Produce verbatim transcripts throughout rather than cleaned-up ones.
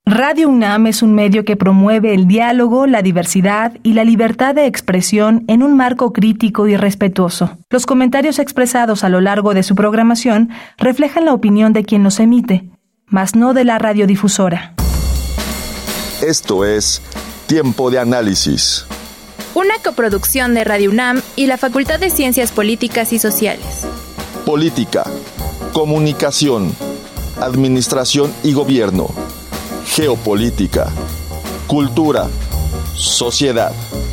Radio UNAM es un medio que promueve el diálogo, la diversidad y la libertad de expresión en un marco crítico y respetuoso. Los comentarios expresados a lo largo de su programación reflejan la opinión de quien los emite, mas no de la radiodifusora. Esto es Tiempo de Análisis, una coproducción de Radio UNAM y la Facultad de Ciencias Políticas y Sociales. Política, comunicación, administración y gobierno, geopolítica, cultura, sociedad.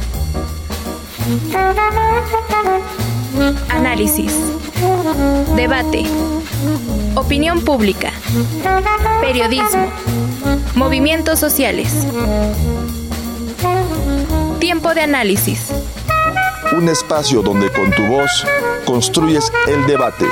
Análisis, debate, opinión pública, periodismo, movimientos sociales. Tiempo de Análisis. Un espacio donde con tu voz construyes el debate.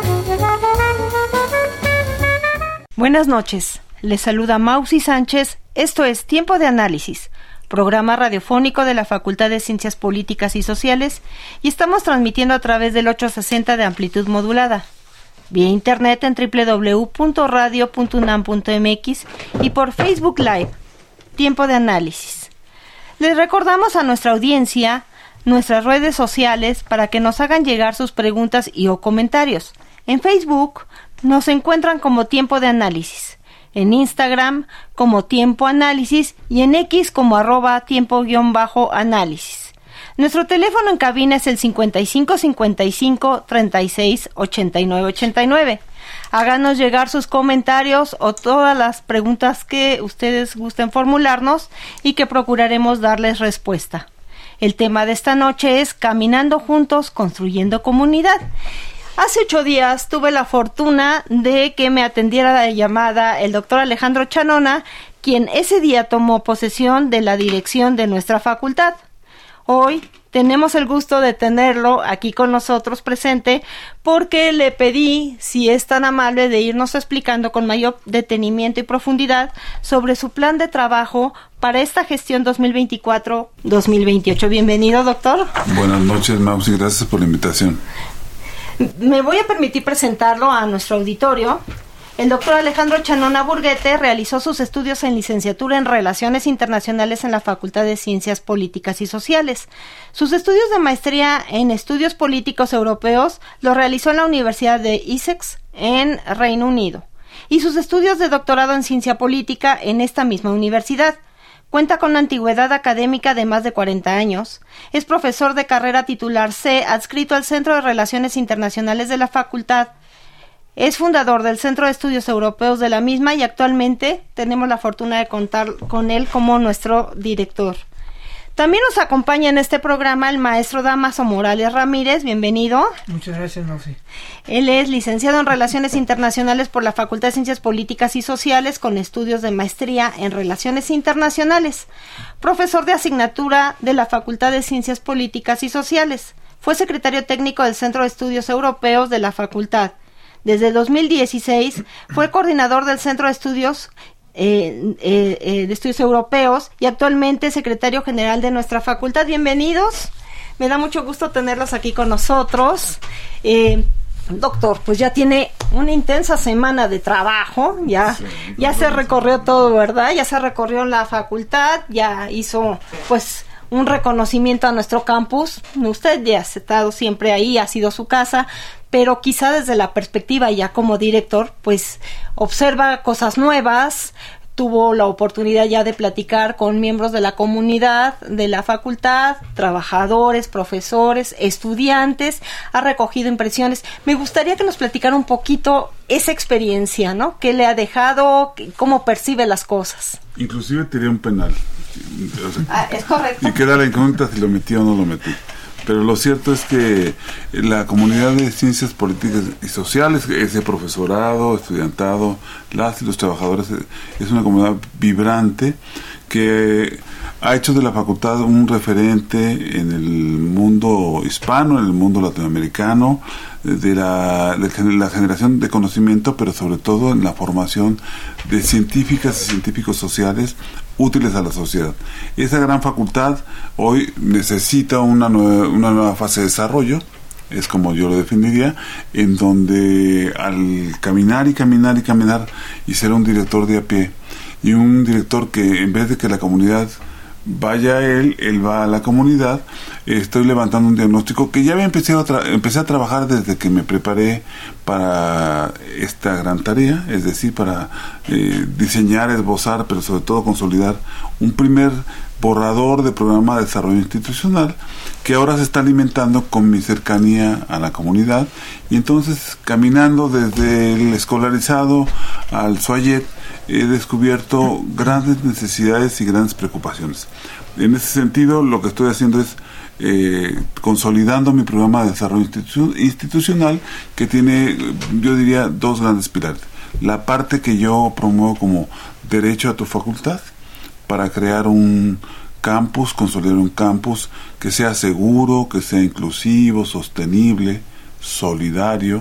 Buenas noches. Les saluda Mausi Sánchez. Esto es Tiempo de Análisis, programa radiofónico de la Facultad de Ciencias Políticas y Sociales, y estamos transmitiendo a través del ochocientos sesenta de amplitud modulada, vía internet en doble u doble u doble u punto radio punto unam punto m x y por Facebook Live, Tiempo de Análisis. Les recordamos a nuestra audiencia nuestras redes sociales para que nos hagan llegar sus preguntas y o comentarios. En Facebook nos encuentran como Tiempo de Análisis, en Instagram como Tiempo Análisis y en X como arroba tiempo-análisis. Nuestro teléfono en cabina es el cincuenta y cinco cincuenta y cinco treinta y seis ochenta y nueve ochenta y nueve. Háganos llegar sus comentarios o todas las preguntas que ustedes gusten formularnos y que procuraremos darles respuesta. El tema de esta noche es Caminando Juntos, Construyendo Comunidad. Hace ocho días tuve la fortuna de que me atendiera la llamada el doctor Alejandro Chanona, quien ese día tomó posesión de la dirección de nuestra facultad. Hoy tenemos el gusto de tenerlo aquí con nosotros presente porque le pedí, si es tan amable, de irnos explicando con mayor detenimiento y profundidad sobre su plan de trabajo para esta gestión dos mil veinticuatro dos mil veintiocho. Bienvenido, doctor. Buenas noches, Mausi, gracias por la invitación. Me voy a permitir presentarlo a nuestro auditorio. El doctor Alejandro Chanona Burguete realizó sus estudios en licenciatura en Relaciones Internacionales en la Facultad de Ciencias Políticas y Sociales. Sus estudios de maestría en Estudios Políticos Europeos los realizó en la Universidad de Essex, en Reino Unido, y sus estudios de doctorado en Ciencia Política en esta misma universidad. Cuenta con una antigüedad académica de más de cuarenta años. Es profesor de carrera titular C, adscrito al Centro de Relaciones Internacionales de la Facultad. Es fundador del Centro de Estudios Europeos de la misma y actualmente tenemos la fortuna de contar con él como nuestro director. También nos acompaña en este programa el maestro Dámaso Morales Ramírez. Bienvenido. Muchas gracias, Mausi. Él es licenciado en Relaciones Internacionales por la Facultad de Ciencias Políticas y Sociales con estudios de maestría en Relaciones Internacionales. Profesor de asignatura de la Facultad de Ciencias Políticas y Sociales. Fue secretario técnico del Centro de Estudios Europeos de la Facultad. Desde el dos mil dieciséis fue coordinador del Centro de Estudios Eh, eh, eh, de Estudios Europeos y actualmente secretario general de nuestra facultad. Bienvenidos, me da mucho gusto tenerlos aquí con nosotros. Eh, doctor, pues ya tiene una intensa semana de trabajo, ya, sí, ya se recorrió todo, ¿verdad? Ya se recorrió la facultad, ya hizo pues un reconocimiento a nuestro campus. Usted ya ha estado siempre ahí, ha sido su casa, pero quizá desde la perspectiva ya como director, pues observa cosas nuevas, tuvo la oportunidad ya de platicar con miembros de la comunidad, de la facultad, trabajadores, profesores, estudiantes, ha recogido impresiones. Me gustaría que nos platicara un poquito esa experiencia, ¿no? ¿Qué le ha dejado? ¿Cómo percibe las cosas? Inclusive tiré un penal. O sea, ah, es correcto. Y queda la incógnita si lo metí o no lo metí. Pero lo cierto es que la comunidad de ciencias políticas y sociales, ese profesorado, estudiantado, las y los trabajadores, es una comunidad vibrante que ha hecho de la facultad un referente en el mundo hispano, en el mundo latinoamericano, de la, de la generación de conocimiento, pero sobre todo en la formación de científicas y científicos sociales útiles a la sociedad. Esa gran facultad hoy necesita una nueva, una nueva fase de desarrollo, es como yo lo definiría, en donde al caminar y caminar y caminar y ser un director de a pie y un director que en vez de que la comunidad vaya a él, él va a la comunidad. Estoy levantando un diagnóstico que ya había empezado a tra- empecé a trabajar desde que me preparé para esta gran tarea, es decir, para eh, diseñar, esbozar, pero sobre todo consolidar un primer borrador de programa de desarrollo institucional que ahora se está alimentando con mi cercanía a la comunidad, y entonces caminando desde el escolarizado al SUAYET he descubierto grandes necesidades y grandes preocupaciones. En ese sentido, lo que estoy haciendo es eh, consolidando mi programa de desarrollo institu- institucional, que tiene, yo diría, dos grandes pilares. La parte que yo promuevo como derecho a tu facultad, para crear un campus, consolidar un campus que sea seguro, que sea inclusivo, sostenible, solidario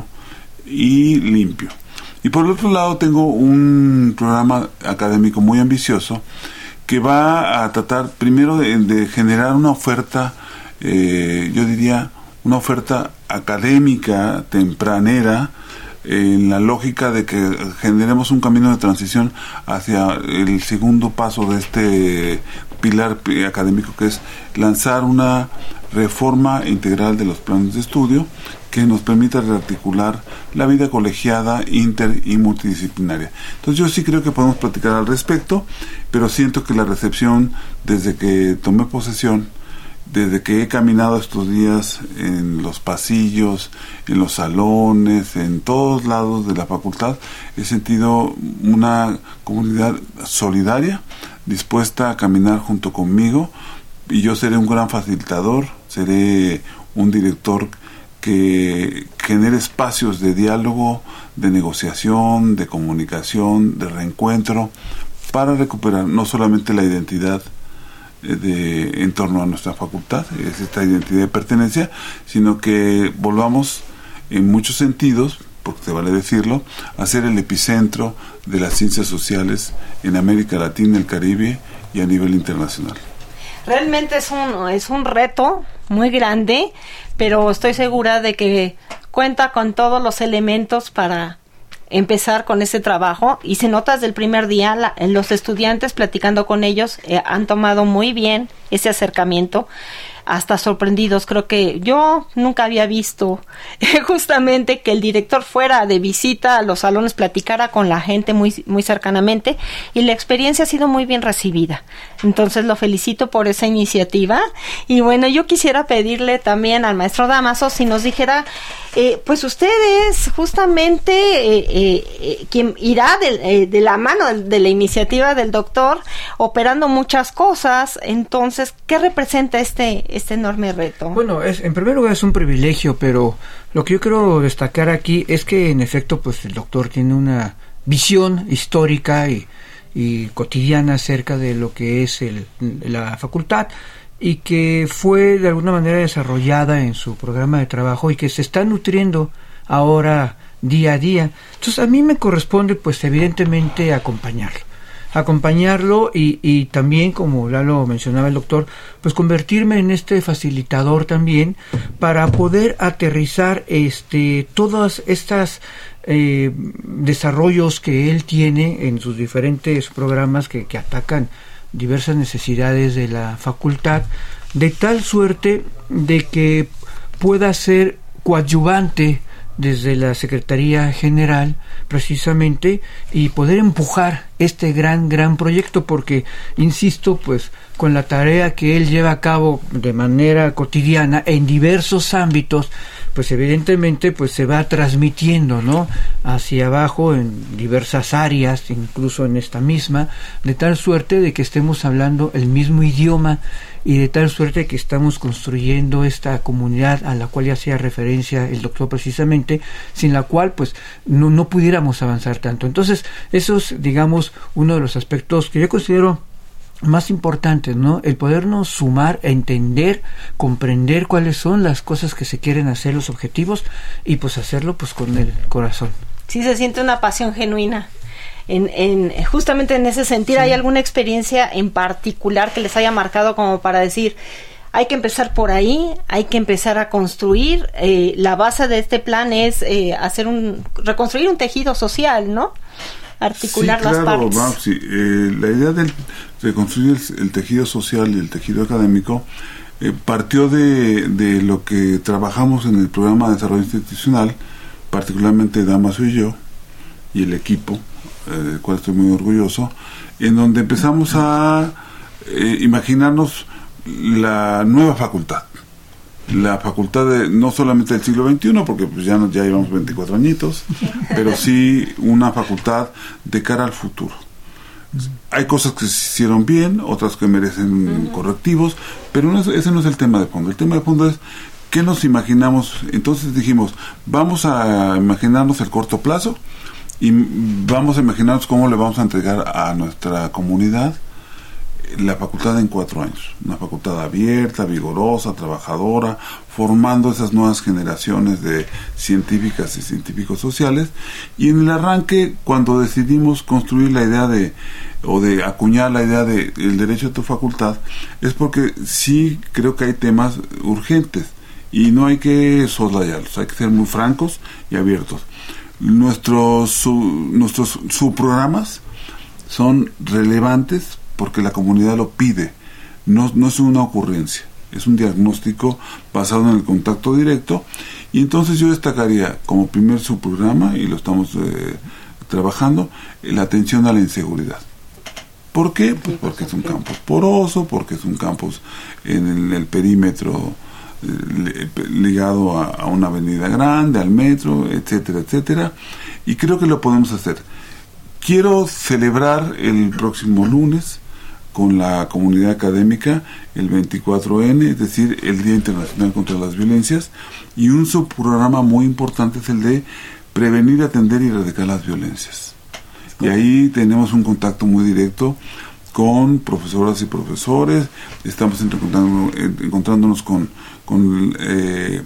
y limpio. Y por el otro lado tengo un programa académico muy ambicioso que va a tratar primero de, de generar una oferta, eh, yo diría, una oferta académica tempranera, en la lógica de que generemos un camino de transición hacia el segundo paso de este pilar académico, que es lanzar una reforma integral de los planes de estudio que nos permita rearticular la vida colegiada, inter y multidisciplinaria. Entonces yo sí creo que podemos platicar al respecto, pero siento que la recepción desde que tomé posesión, desde que he caminado estos días en los pasillos, en los salones, en todos lados de la facultad, he sentido una comunidad solidaria, dispuesta a caminar junto conmigo, y yo seré un gran facilitador, seré un director que genere espacios de diálogo, de negociación, de comunicación, de reencuentro, para recuperar no solamente la identidad de en torno a nuestra facultad, es esta identidad de pertenencia, sino que volvamos en muchos sentidos, porque se vale decirlo, a ser el epicentro de las ciencias sociales en América Latina, el Caribe y a nivel internacional. Realmente es un, es un reto muy grande, pero estoy segura de que cuenta con todos los elementos para empezar con ese trabajo, y se nota desde el primer día, la, los estudiantes platicando con ellos eh, han tomado muy bien ese acercamiento, hasta sorprendidos. Creo que yo nunca había visto eh, justamente que el director fuera de visita a los salones, platicara con la gente muy, muy cercanamente, y la experiencia ha sido muy bien recibida. Entonces lo felicito por esa iniciativa. Y bueno, yo quisiera pedirle también al maestro Dámaso si nos dijera, eh, pues usted es justamente eh, eh, eh, quien irá de, eh, de la mano de la iniciativa del doctor, operando muchas cosas. Entonces, ¿qué representa este este enorme reto? Bueno, es, en primer lugar es un privilegio, pero lo que yo quiero destacar aquí es que en efecto pues el doctor tiene una visión histórica y, y cotidiana acerca de lo que es el, la facultad, y que fue de alguna manera desarrollada en su programa de trabajo y que se está nutriendo ahora día a día. Entonces a mí me corresponde pues evidentemente acompañarlo. acompañarlo y, y también, como ya lo mencionaba el doctor, pues convertirme en este facilitador también para poder aterrizar este todas estas eh, desarrollos que él tiene en sus diferentes programas que, que atacan diversas necesidades de la facultad, de tal suerte de que pueda ser coadyuvante desde la Secretaría General precisamente, y poder empujar este gran gran proyecto, porque insisto pues con la tarea que él lleva a cabo de manera cotidiana en diversos ámbitos, pues evidentemente pues se va transmitiendo, ¿no?, hacia abajo en diversas áreas, incluso en esta misma, de tal suerte de que estemos hablando el mismo idioma, y de tal suerte que estamos construyendo esta comunidad a la cual ya hacía referencia el doctor precisamente, sin la cual pues no, no pudiéramos avanzar tanto. Entonces eso es, digamos, uno de los aspectos que yo considero más importantes, ¿no? El podernos sumar, entender, comprender cuáles son las cosas que se quieren hacer, los objetivos, y pues hacerlo pues con el corazón. Sí, se siente una pasión genuina. En, en justamente en ese sentido, sí. ¿Hay alguna experiencia en particular que les haya marcado como para decir, hay que empezar por ahí, hay que empezar a construir? Eh, la base de este plan es eh, hacer un reconstruir un tejido social, ¿no? articular sí, las claro, partes. Vamos, sí. eh, la idea del, de construir el, el tejido social y el tejido académico eh, partió de, de lo que trabajamos en el programa de desarrollo institucional, particularmente Damaso y yo, y el equipo, eh, del cual estoy muy orgulloso, en donde empezamos a eh, imaginarnos la nueva facultad. La facultad de, no solamente del siglo veintiuno, porque pues ya, no, ya llevamos veinticuatro añitos, pero sí una facultad de cara al futuro. Hay cosas que se hicieron bien, otras que merecen uh-huh. correctivos, pero no es, ese no es el tema de fondo. El tema de fondo es ¿qué nos imaginamos? Entonces dijimos, vamos a imaginarnos el corto plazo y vamos a imaginarnos cómo le vamos a entregar a nuestra comunidad la facultad en cuatro años, una facultad abierta, vigorosa, trabajadora, formando esas nuevas generaciones de científicas y científicos sociales. Y en el arranque, cuando decidimos construir la idea de, o de acuñar la idea de el derecho a tu facultad, es porque sí creo que hay temas urgentes y no hay que soslayarlos, hay que ser muy francos y abiertos. Nuestros, su, nuestros subprogramas son relevantes porque la comunidad lo pide, no, no es una ocurrencia, es un diagnóstico basado en el contacto directo. Y entonces yo destacaría como primer subprograma, y lo estamos eh, trabajando, la atención a la inseguridad. ¿Por qué? Pues porque es un campus poroso, porque es un campus en el, el perímetro eh, ligado a, a una avenida grande, al metro, etcétera, etcétera, y creo que lo podemos hacer. Quiero celebrar el próximo lunes con la comunidad académica el veinticuatro ene, es decir, el Día Internacional contra las Violencias, y un subprograma muy importante es el de prevenir, atender y erradicar las violencias. Y ahí tenemos un contacto muy directo con profesoras y profesores, estamos encontrando, encontrándonos con, con eh,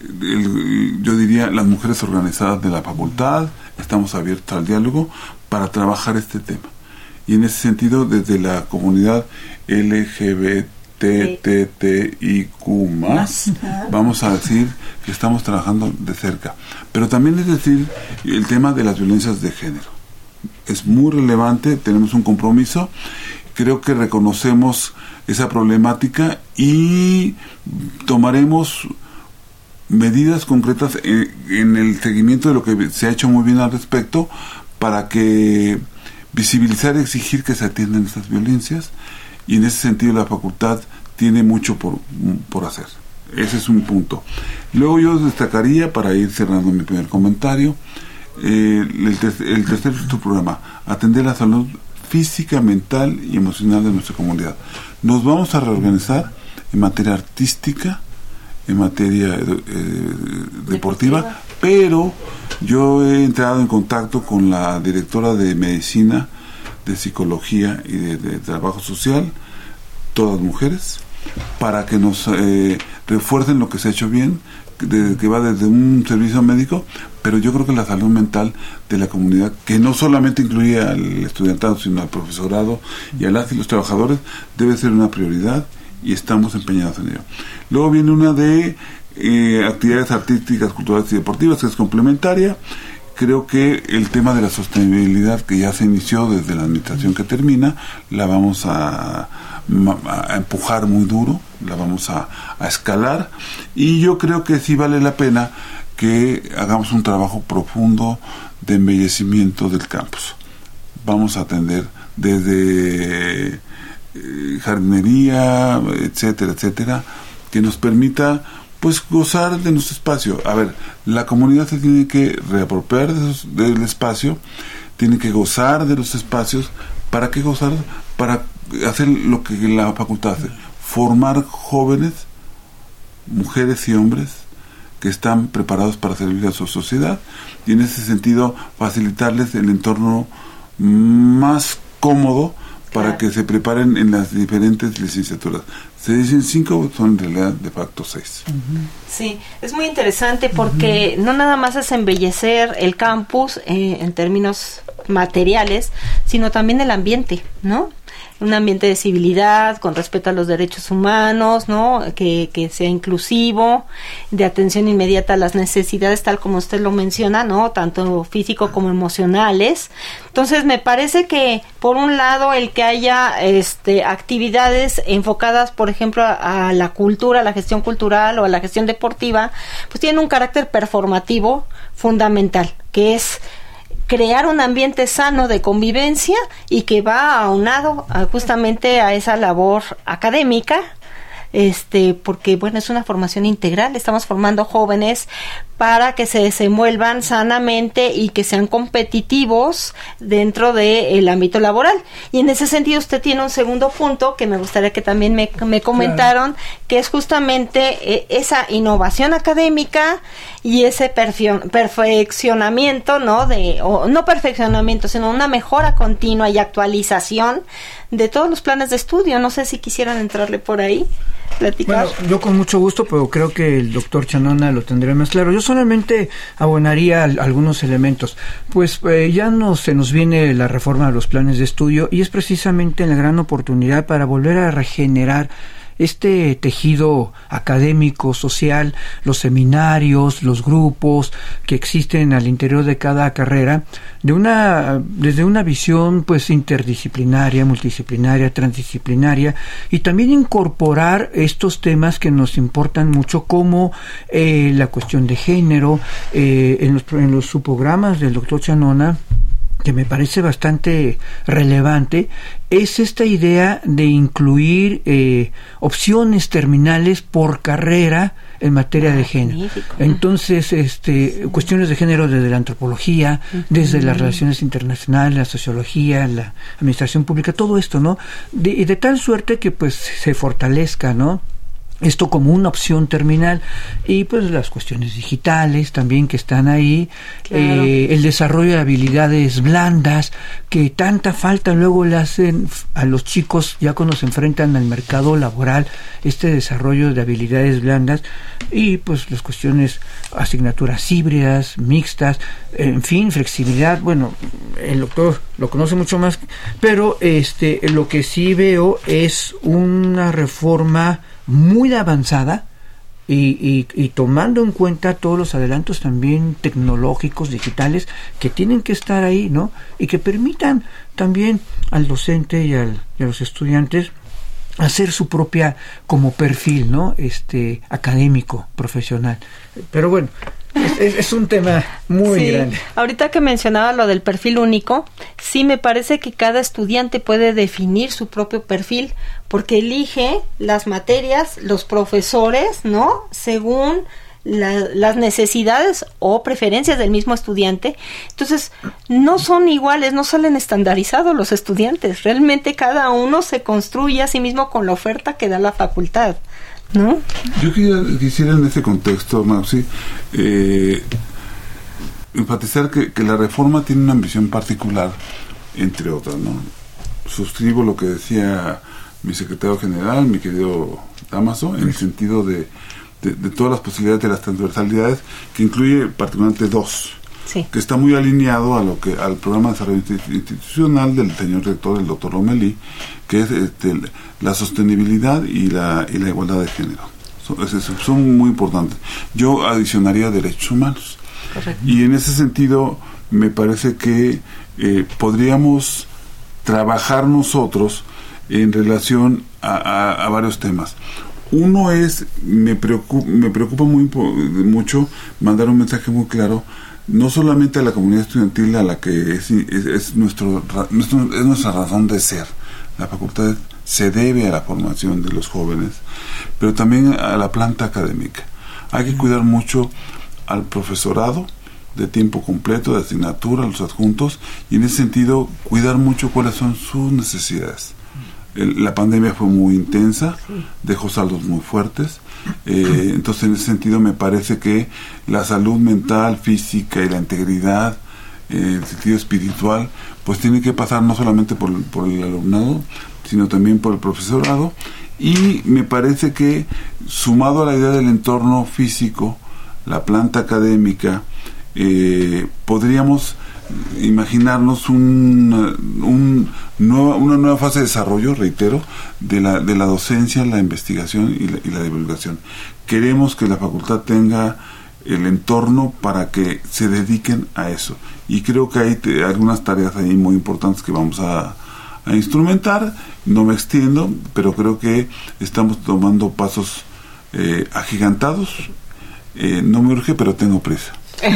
el, yo diría, las mujeres organizadas de la facultad, estamos abiertos al diálogo para trabajar este tema. Y en ese sentido, desde la comunidad L G B T T I Q más, vamos a decir que estamos trabajando de cerca. Pero también es decir, el tema de las violencias de género. Es muy relevante, tenemos un compromiso, creo que reconocemos esa problemática y tomaremos medidas concretas en, en el seguimiento de lo que se ha hecho muy bien al respecto para que visibilizar y exigir que se atiendan estas violencias, y en ese sentido la facultad tiene mucho por, por hacer. Ese es un punto. Luego yo destacaría, para ir cerrando mi primer comentario, eh, el, ter- el tercer programa, atender la salud física, mental y emocional de nuestra comunidad. Nos vamos a reorganizar en materia artística, en materia eh, deportiva, deportiva, pero yo he entrado en contacto con la directora de medicina, de psicología y de, de trabajo social, todas mujeres, para que nos eh, refuercen lo que se ha hecho bien, de, que va desde un servicio médico, pero yo creo que la salud mental de la comunidad, que no solamente incluye al estudiantado, sino al profesorado y a las y los trabajadores, debe ser una prioridad y estamos empeñados en ello. Luego viene una de eh, actividades artísticas, culturales y deportivas, que es complementaria. Creo que el tema de la sostenibilidad, que ya se inició desde la administración que termina, la vamos a, a empujar muy duro, la vamos a, a escalar, y yo creo que sí vale la pena que hagamos un trabajo profundo de embellecimiento del campus. Vamos a atender desde eh, jardinería, etcétera, etcétera, que nos permita pues gozar de nuestro espacio. A ver, la comunidad se tiene que reapropiar de esos, del espacio, tiene que gozar de los espacios. ¿Para qué gozar? Para hacer lo que la facultad hace, formar jóvenes, mujeres y hombres que están preparados para servir a su sociedad, y en ese sentido facilitarles el entorno más cómodo para que se preparen en las diferentes licenciaturas. Se dicen cinco, son en realidad de facto seis. Sí, es muy interesante porque uh-huh. no nada más es embellecer el campus eh, en términos materiales, sino también el ambiente, ¿no? un ambiente de civilidad, con respeto a los derechos humanos, ¿no? Que, que sea inclusivo, de atención inmediata a las necesidades, tal como usted lo menciona, ¿no? Tanto físico como emocionales. Entonces, me parece que, por un lado, el que haya este actividades enfocadas, por ejemplo, a, a la cultura, a la gestión cultural o a la gestión deportiva, pues tiene un carácter performativo fundamental, que es crear un ambiente sano de convivencia y que va aunado a, justamente a esa labor académica, este porque bueno, es una formación integral, estamos formando jóvenes para que se desenvuelvan sanamente y que sean competitivos dentro del ámbito laboral. Y en ese sentido usted tiene un segundo punto que me gustaría que también me, me comentaron, claro, que es justamente eh, esa innovación académica y ese perfion, perfeccionamiento, ¿no? De, o no perfeccionamiento, sino una mejora continua y actualización de todos los planes de estudio. No sé si quisieran entrarle por ahí, platicar. Bueno, yo con mucho gusto, pero creo que el doctor Chanona lo tendría más claro. Yo solamente abonaría a, a algunos elementos. Pues eh, ya no se nos viene la reforma de los planes de estudio y es precisamente la gran oportunidad para volver a regenerar este tejido académico, social, los seminarios, los grupos que existen al interior de cada carrera, de una, desde una visión pues interdisciplinaria, multidisciplinaria, transdisciplinaria, y también incorporar estos temas que nos importan mucho, como eh, la cuestión de género. Eh, en los, en los subprogramas del doctor Chanona, que me parece bastante relevante, es esta idea de incluir eh, opciones terminales por carrera en materia de género. Entonces, este, cuestiones de género desde la antropología, uh-huh, desde las relaciones internacionales, la sociología, la administración pública, todo esto, ¿no? De, y de tal suerte que pues se fortalezca, ¿no?, esto como una opción terminal. Y pues las cuestiones digitales también que están ahí, claro, eh, el desarrollo de habilidades blandas que tanta falta luego le hacen a los chicos ya cuando se enfrentan al mercado laboral, este desarrollo de habilidades blandas, y pues las cuestiones, asignaturas híbridas, mixtas, en fin, flexibilidad. Bueno, el doctor lo conoce mucho más, pero este lo que sí veo es una reforma muy avanzada y, y, y tomando en cuenta todos los adelantos también tecnológicos, digitales, que tienen que estar ahí, ¿no? Y que permitan también al docente y, al, y a los estudiantes hacer su propia como perfil, ¿no? Este académico, profesional. Pero bueno, es, es un tema muy sí, grande. Ahorita que mencionaba lo del perfil único, sí me parece que cada estudiante puede definir su propio perfil, porque elige las materias, los profesores, ¿no?, según la, las necesidades o preferencias del mismo estudiante. Entonces, no son iguales, no salen estandarizados los estudiantes. Realmente cada uno se construye a sí mismo con la oferta que da la facultad, ¿no? Yo quisiera, quisiera en este contexto, Mausi, eh, enfatizar que, que la reforma tiene una ambición particular, entre otras, ¿no? Suscribo lo que decía mi secretario general, mi querido Damaso, en el sentido de, de, de todas las posibilidades de las transversalidades, que incluye particularmente dos, sí, que está muy alineado a lo que al programa de desarrollo institucional del señor rector, el doctor Lomelí, que es este, la sostenibilidad y la, y la igualdad de género. Son, son muy importantes. Yo adicionaría derechos humanos. Correcto. Y en ese sentido me parece que eh, podríamos trabajar nosotros en relación a, a, a varios temas. Uno es, me preocupa, me preocupa muy mucho mandar un mensaje muy claro, no solamente a la comunidad estudiantil, a la que es, es, es, nuestro, nuestro, es nuestra razón de ser. La facultad se debe a la formación de los jóvenes, pero también a la planta académica. Hay que cuidar mucho al profesorado de tiempo completo, de asignatura, a los adjuntos, y en ese sentido cuidar mucho cuáles son sus necesidades. El, la pandemia fue muy intensa, dejó saldos muy fuertes, eh, entonces en ese sentido me parece que la salud mental, física y la integridad, eh, el sentido espiritual, pues tiene que pasar no solamente por, por el alumnado, sino también por el profesorado, y me parece que sumado a la idea del entorno físico, la planta académica, eh, podríamos imaginarnos un, un nueva, una nueva fase de desarrollo, reitero, de la, de la docencia, la investigación y la, y la divulgación. Queremos que la facultad tenga el entorno para que se dediquen a eso, y creo que hay te, algunas tareas ahí muy importantes que vamos a, a instrumentar. No me extiendo, pero creo que estamos tomando pasos eh, agigantados. Eh, no me urge, pero tengo prisa.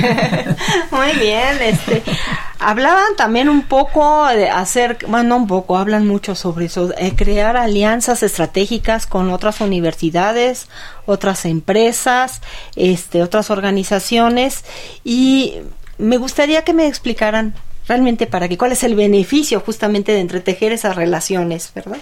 Muy bien, este, hablaban también un poco de hacer, bueno, no un poco, hablan mucho sobre eso, eh, crear alianzas estratégicas con otras universidades, otras empresas, este, otras organizaciones, y me gustaría que me explicaran realmente para qué, cuál es el beneficio justamente de entretejer esas relaciones, ¿verdad?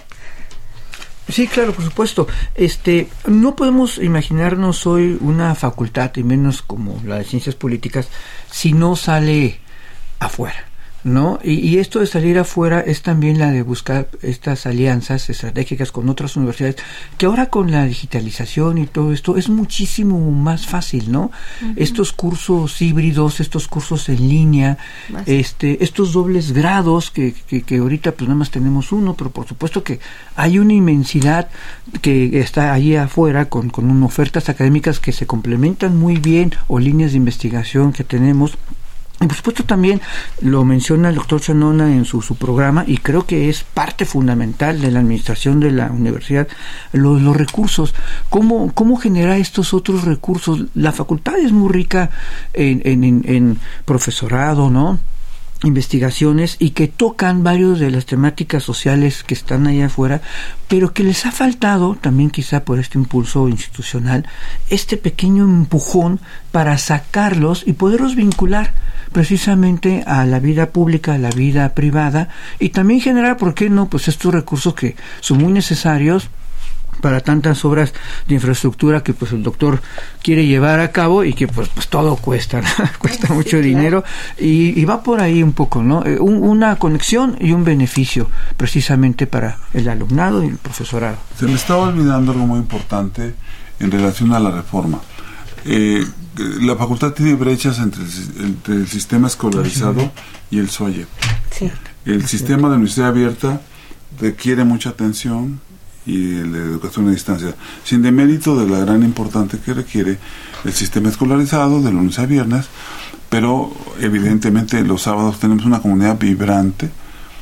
Sí, claro, por supuesto. Este, no podemos imaginarnos hoy una facultad, y menos como la de Ciencias Políticas, si no sale afuera, ¿no? Y, y esto de salir afuera es también la de buscar estas alianzas estratégicas con otras universidades, que ahora con la digitalización y todo esto es muchísimo más fácil, ¿no? Uh-huh. Estos cursos híbridos, estos cursos en línea, más. este, estos dobles grados que, que, que ahorita pues nada más tenemos uno, pero por supuesto que hay una inmensidad que está ahí afuera con, con unas ofertas académicas que se complementan muy bien, o líneas de investigación que tenemos. Y por supuesto también lo menciona el doctor Chanona en su, su programa, y creo que es parte fundamental de la administración de la universidad, los, los recursos, cómo, cómo generar estos otros recursos. La facultad es muy rica en, en, en, en profesorado, ¿no?, investigaciones, y que tocan varios de las temáticas sociales que están allá afuera, pero que les ha faltado también, quizá por este impulso institucional, este pequeño empujón para sacarlos y poderlos vincular precisamente a la vida pública, a la vida privada, y también generar, ¿por qué no?, pues estos recursos que son muy necesarios para tantas obras de infraestructura que pues el doctor quiere llevar a cabo, y que pues pues todo cuesta, ¿no? cuesta sí, mucho claro. dinero, y, y va por ahí un poco, ¿no? Eh, un, una conexión y un beneficio precisamente para el alumnado y el profesorado. Se me estaba olvidando algo muy importante en relación a la reforma. Eh, la facultad tiene brechas entre el, entre el sistema escolarizado sí. y el S O Y E. Sí. El sistema de universidad abierta requiere mucha atención, y la educación a distancia, sin demérito de la gran importancia que requiere el sistema escolarizado de lunes a viernes, pero evidentemente los sábados tenemos una comunidad vibrante,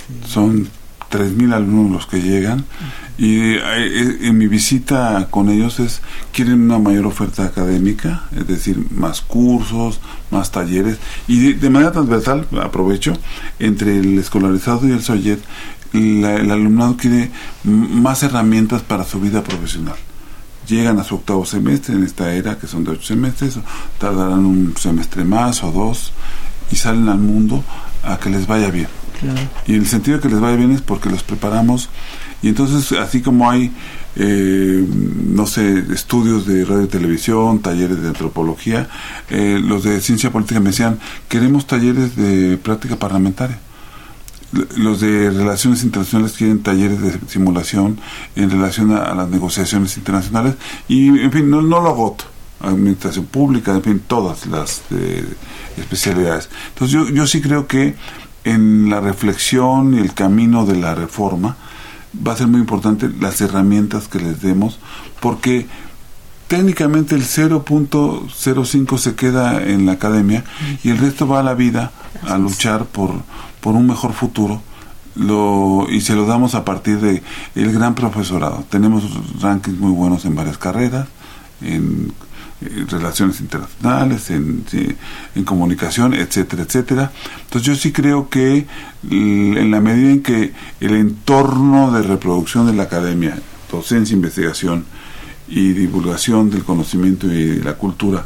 son tres mil alumnos los que llegan, y en mi visita con ellos es, quieren una mayor oferta académica, es decir, más cursos, más talleres, y de, de manera transversal, aprovecho, entre el escolarizado y el S O Y E, La, el alumnado quiere más herramientas para su vida profesional. Llegan a su octavo semestre en esta era, que son de ocho semestres, tardarán un semestre más o dos, y salen al mundo a que les vaya bien. Claro. Y el sentido de que les vaya bien es porque los preparamos, y entonces, así como hay eh, no sé, estudios de radio y televisión, talleres de antropología, eh, los de ciencia política me decían, queremos talleres de práctica parlamentaria. Los de relaciones internacionales quieren talleres de simulación en relación a, a las negociaciones internacionales, y en fin, no, no lo agoto, administración pública, en fin, todas las eh, especialidades. Entonces yo, yo sí creo que en la reflexión y el camino de la reforma va a ser muy importante las herramientas que les demos, porque técnicamente el cero punto cero cinco se queda en la academia y el resto va a la vida a luchar por por un mejor futuro, lo y se lo damos a partir de el gran profesorado. Tenemos rankings muy buenos en varias carreras, en, en relaciones internacionales, en, en comunicación, etcétera, etcétera. Entonces yo sí creo que en la medida en que el entorno de reproducción de la academia, docencia, investigación y divulgación del conocimiento y de la cultura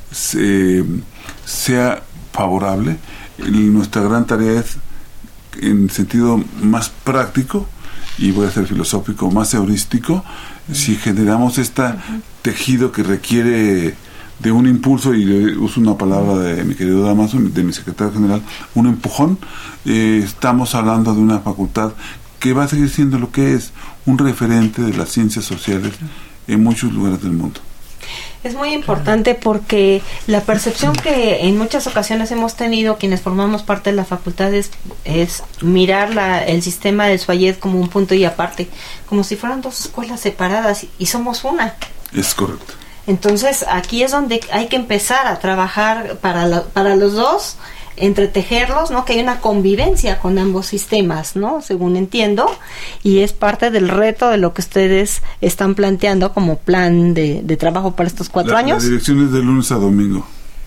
se, sea favorable, nuestra gran tarea es, en sentido más práctico, y voy a ser filosófico, más heurístico, uh-huh. si generamos este uh-huh. tejido que requiere de un impulso, y uso una palabra de mi querido Damaso, de mi secretario general, un empujón, eh, estamos hablando de una facultad que va a seguir siendo lo que es, un referente de las ciencias sociales en muchos lugares del mundo. Es muy importante porque la percepción que en muchas ocasiones hemos tenido quienes formamos parte de la facultad es, es mirar la, el sistema del Suayed como un punto y aparte, como si fueran dos escuelas separadas y somos una. Es correcto. Entonces aquí es donde hay que empezar a trabajar para, la, para los dos, entretejerlos, ¿no? Que hay una convivencia con ambos sistemas, ¿no? Según entiendo, y es parte del reto de lo que ustedes están planteando como plan de, de trabajo para estos cuatro la, años. La dirección es de lunes a domingo.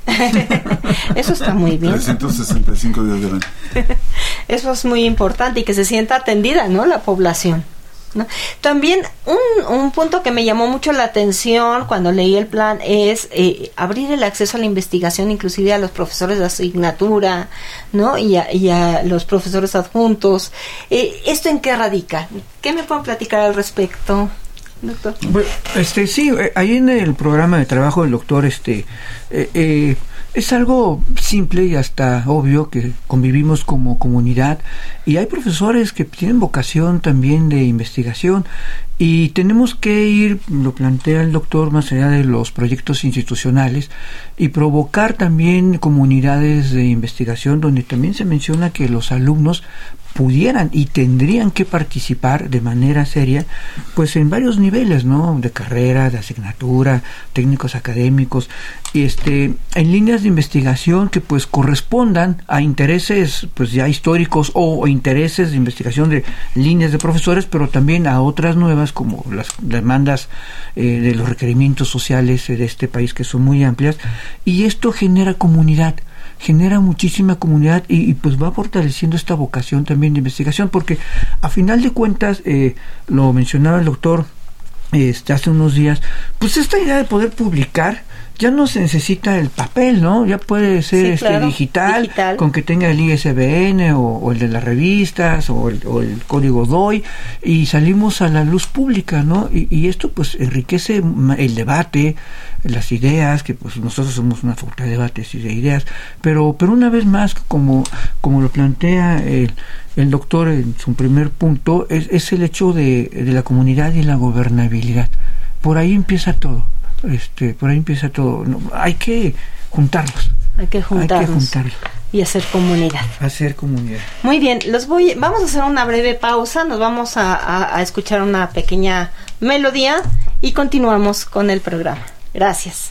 Eso está muy bien. trescientos sesenta y cinco días del año. Eso es muy importante y que se sienta atendida, ¿no? La población, ¿no? También un, un punto que me llamó mucho la atención cuando leí el plan es eh, abrir el acceso a la investigación inclusive a los profesores de asignatura, ¿no? Y a, y a los profesores adjuntos. Eh, ¿Esto en qué radica? ¿Qué me pueden platicar al respecto, doctor? Bueno, este sí, eh, ahí en el programa de trabajo del doctor, este eh, eh, es algo simple y hasta obvio que convivimos como comunidad y hay profesores que tienen vocación también de investigación y tenemos que ir, lo plantea el doctor, más allá de los proyectos institucionales y provocar también comunidades de investigación donde también se menciona que los alumnos pudieran y tendrían que participar de manera seria pues en varios niveles, ¿no? De carrera, de asignatura, técnicos académicos y este en líneas de investigación que pues correspondan a intereses pues ya históricos o, o intereses de investigación de líneas de profesores, pero también a otras nuevas como las demandas eh, de los requerimientos sociales de este país que son muy amplias y esto genera comunidad genera muchísima comunidad y, y pues va fortaleciendo esta vocación también de investigación porque a final de cuentas eh, lo mencionaba el doctor este hace unos días, pues esta idea de poder publicar ya no se necesita el papel, ¿no? Ya puede ser sí, este claro, digital, digital, con que tenga el I S B N o, o el de las revistas o el, o el código D O I y salimos a la luz pública, ¿no? Y, y esto pues enriquece el debate, las ideas, que pues nosotros somos una facultad de debates y de ideas, pero pero una vez más, como como lo plantea el, el doctor en su primer punto, es, es el hecho de, de la comunidad y la gobernabilidad. Por ahí empieza todo. Este, por ahí empieza todo. No, hay que juntarlos. Hay que juntarlos. Hay que juntarlos. Y hacer comunidad. Hacer comunidad. Muy bien, los voy, vamos a hacer una breve pausa, nos vamos a, a, a escuchar una pequeña melodía y continuamos con el programa. Gracias.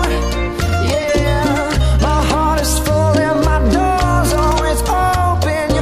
Open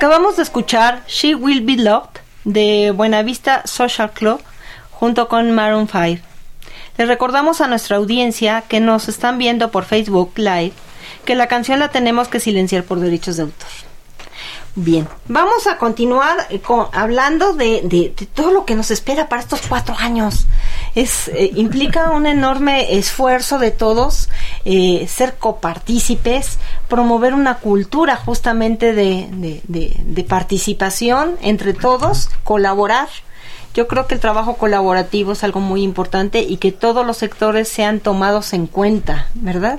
Acabamos de escuchar She Will Be Loved de Buenavista Social Club junto con Maroon cinco. Les recordamos a nuestra audiencia que nos están viendo por Facebook Live que la canción la tenemos que silenciar por derechos de autor. Bien, vamos a continuar eh, con, hablando de, de, de todo lo que nos espera para estos cuatro años. Es eh, implica un enorme esfuerzo de todos, eh, ser copartícipes, promover una cultura justamente de, de, de, de participación entre todos, colaborar. Yo creo que el trabajo colaborativo es algo muy importante y que todos los sectores sean tomados en cuenta, ¿verdad?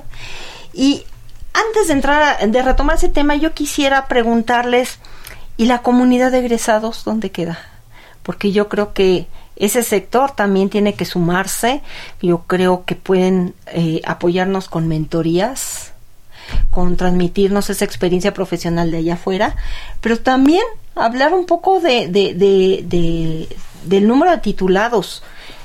Y antes de entrar, a, de retomar ese tema, yo quisiera preguntarles, ¿y la comunidad de egresados dónde queda? Porque yo creo que ese sector también tiene que sumarse. Yo creo que pueden eh, apoyarnos con mentorías, con transmitirnos esa experiencia profesional de allá afuera, pero también hablar un poco de, de, de, de del número de titulados,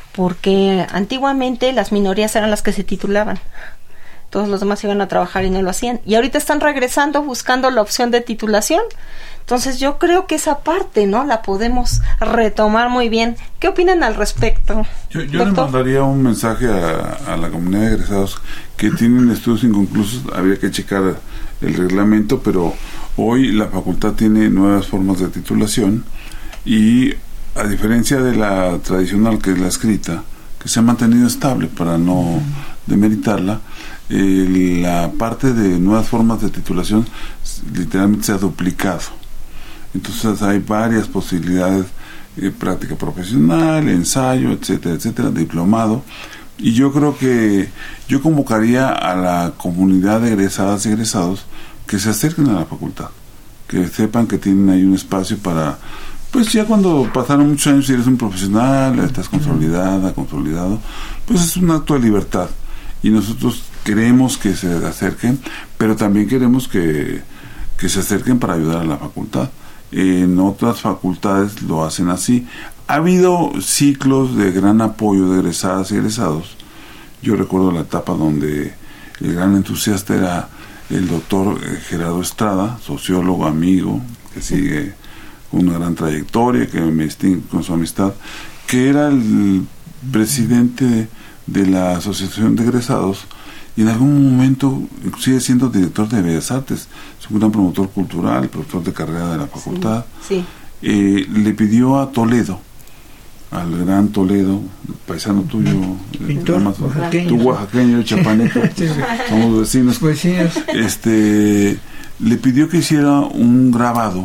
porque antiguamente las minorías eran las que se titulaban. Todos los demás iban a trabajar y no lo hacían. Y ahorita están regresando buscando la opción de titulación. Entonces yo creo que esa parte, ¿no?, la podemos retomar muy bien. ¿Qué opinan al respecto? Yo, yo le mandaría un mensaje a, a la comunidad de egresados que tienen estudios inconclusos. Habría que checar el reglamento, pero hoy la facultad tiene nuevas formas de titulación y, a diferencia de la tradicional, que es la escrita, que se ha mantenido estable para no demeritarla, eh, la parte de nuevas formas de titulación literalmente se ha duplicado. Entonces hay varias posibilidades, eh, práctica profesional, ensayo, etcétera, etcétera, diplomado. Y yo creo que yo convocaría a la comunidad de egresadas y egresados que se acerquen a la facultad, que sepan que tienen ahí un espacio para, pues ya cuando pasaron muchos años, si eres un profesional, estás consolidada, consolidado, pues es un acto de libertad. Y nosotros queremos que se acerquen, pero también queremos que, que se acerquen para ayudar a la facultad. En otras facultades lo hacen así. Ha habido ciclos de gran apoyo de egresadas y egresados. Yo recuerdo la etapa donde el gran entusiasta era el doctor Gerardo Estrada, sociólogo, amigo, que sigue con una gran trayectoria, que me distingue con su amistad, que era el presidente de la Asociación de Egresados y en algún momento sigue siendo director de Bellas Artes, es un gran promotor cultural, profesor de carrera de la facultad. Sí, sí. Eh, le pidió a Toledo, al gran Toledo, paisano tuyo, pintor, más, oaxaqueño, tu oaxaqueño, el chapaneco, sí, sí. Somos vecinos, vecinos. Este, le pidió que hiciera un grabado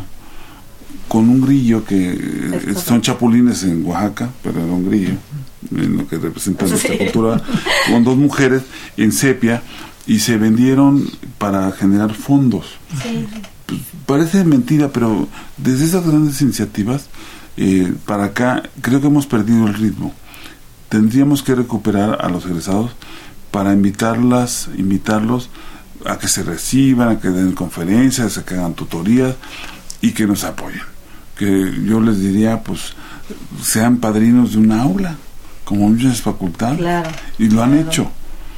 con un grillo, que son chapulines en Oaxaca, pero era un grillo, en lo que representa nuestra sí. cultura, con dos mujeres en sepia, y se vendieron para generar fondos. Sí. Pues, parece mentira, pero desde esas grandes iniciativas eh, para acá creo que hemos perdido el ritmo. Tendríamos que recuperar a los egresados para invitarlas, invitarlos a que se reciban, a que den conferencias, a que hagan tutorías y que nos apoyen. Que yo les diría, pues, sean padrinos de una aula, como muchas facultades, claro, y lo han claro. hecho.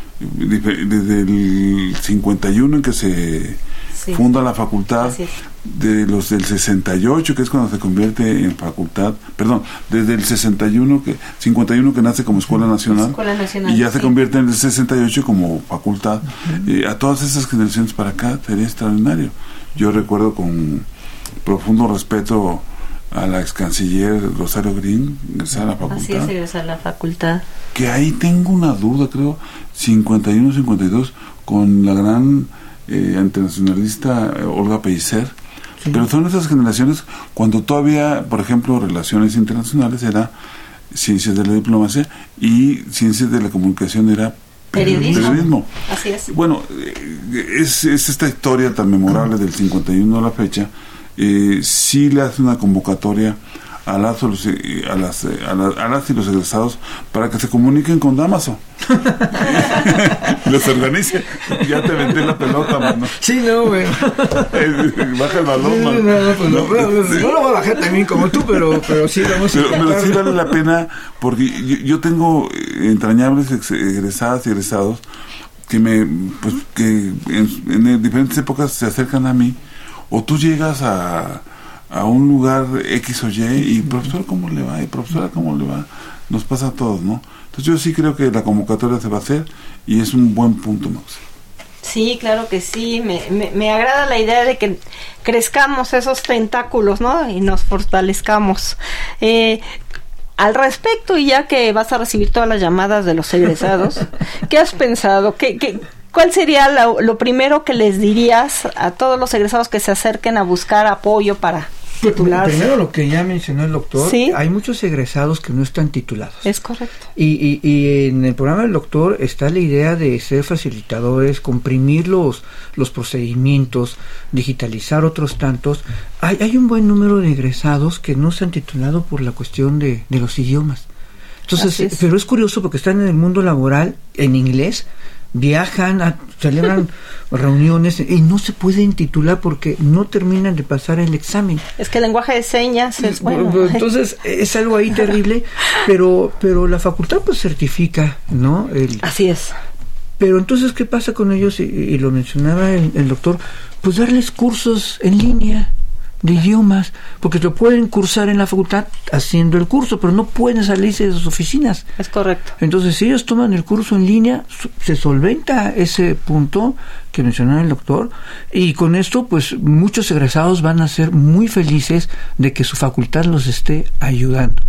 Desde el cincuenta y uno en que se sí. funda la facultad, de los del sesenta y ocho, que es cuando se convierte en facultad, perdón, desde el sesenta y uno, que cincuenta y uno que nace como Escuela Nacional, Escuela Nacional y ya sí. se convierte en el sesenta y ocho como facultad. Uh-huh. Eh, a todas esas generaciones para acá sería extraordinario. Yo recuerdo con profundo respeto a la ex canciller Rosario Green, ingresar a la facultad. Así es, ingresar a la facultad. Que ahí tengo una duda, creo, cincuenta y uno, cincuenta y dos, con la gran eh, internacionalista eh, Olga Pellicer. Sí. Pero son esas generaciones cuando todavía, por ejemplo, relaciones internacionales era ciencias de la diplomacia y ciencias de la comunicación era periodismo. periodismo. Así es. Bueno, eh, es, es esta historia tan memorable del cincuenta y uno a la fecha. Eh, sí le hace una convocatoria a las, a las, a las, a las y los egresados para que se comuniquen con Damaso. Los organice. Ya te vendí la pelota, mano. Sí, no, güey. Baja el balón, no, no, no, pues no, no, sí. no lo voy a bajar también como tú, pero, pero sí vamos a pero, pero sí vale la pena, porque yo, yo tengo entrañables egresadas y egresados que me, pues, que en, en diferentes épocas se acercan a mí. O tú llegas a, a un lugar X o Y, y profesor, ¿cómo le va? Y profesora, ¿cómo le va? Nos pasa a todos, ¿no? Entonces yo sí creo que la convocatoria se va a hacer, y es un buen punto, Max. Sí, claro que sí, me, me, me agrada la idea de que crezcamos esos tentáculos, ¿no? Y nos fortalezcamos. Eh, al respecto, y ya que vas a recibir todas las llamadas de los egresados, ¿qué has pensado? ¿Qué, qué, ¿Cuál sería lo, lo primero que les dirías a todos los egresados que se acerquen a buscar apoyo para titularse? Primero, lo que ya mencionó el doctor, ¿sí? Hay muchos egresados que no están titulados. Es correcto. Y, y, y en el programa del doctor está la idea de ser facilitadores, comprimir los, los procedimientos, digitalizar otros tantos. Hay, hay un buen número de egresados que no se han titulado por la cuestión de, de los idiomas. Entonces, es. Pero es curioso porque están en el mundo laboral en inglés, viajan, a, celebran reuniones y no se pueden titular porque no terminan de pasar el examen. Es que el lenguaje de señas es bueno. Entonces es algo ahí terrible, pero pero la facultad pues certifica, ¿no? El, Así es. Pero entonces, ¿qué pasa con ellos? Y, y lo mencionaba el, el doctor, pues darles cursos en línea de idiomas, porque lo pueden cursar en la facultad haciendo el curso, pero no pueden salirse de sus oficinas. Es correcto. Entonces, si ellos toman el curso en línea, se solventa ese punto que mencionaba el doctor, y con esto, pues, muchos egresados van a ser muy felices de que su facultad los esté ayudando.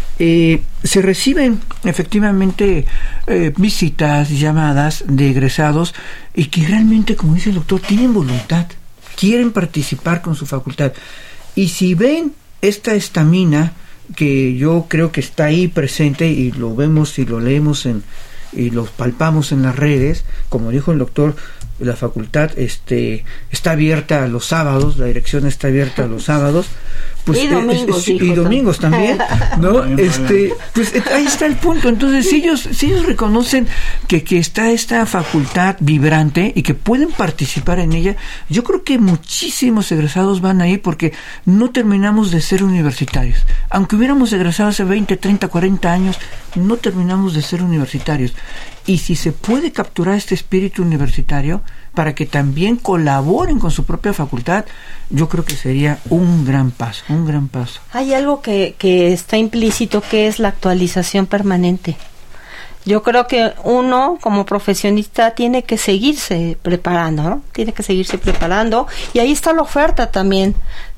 Eh, se reciben efectivamente eh, visitas, llamadas de egresados, y que realmente, como dice el doctor, tienen voluntad, quieren participar con su facultad, y si ven esta estamina que yo creo que está ahí presente, y lo vemos y lo leemos en, y lo palpamos en las redes, como dijo el doctor, la facultad este está abierta los sábados, la dirección está abierta los sábados, pues, y domingos, eh, es, y domingos también, ¿no? este pues ahí está el punto. Entonces, si ellos si ellos reconocen que que está esta facultad vibrante y que pueden participar en ella, yo creo que muchísimos egresados van ahí, porque no terminamos de ser universitarios. Aunque hubiéramos egresado hace veinte, treinta, cuarenta años, no terminamos de ser universitarios. Y si se puede capturar este espíritu universitario para que también colaboren con su propia facultad, yo creo que sería un gran paso, un gran paso. Hay algo que, que está implícito, que es la actualización permanente. Yo creo que uno, como profesionista, tiene que seguirse preparando, ¿no? Tiene que seguirse preparando, y ahí está la oferta también